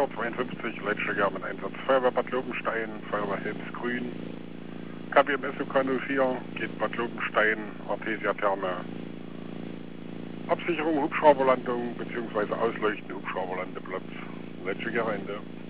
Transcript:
Feuerwehr 52, Leitstelle mit Einsatz Feuerwehrbad Lobenstein, Feuerwehr Helmsgrün, KBMS UK04, geht Bad Lobenstein, Artesia Therme. Absicherung Hubschrauberlandung bzw. Ausleuchten Hubschrauberlandeplatz. Leitstelle Ende.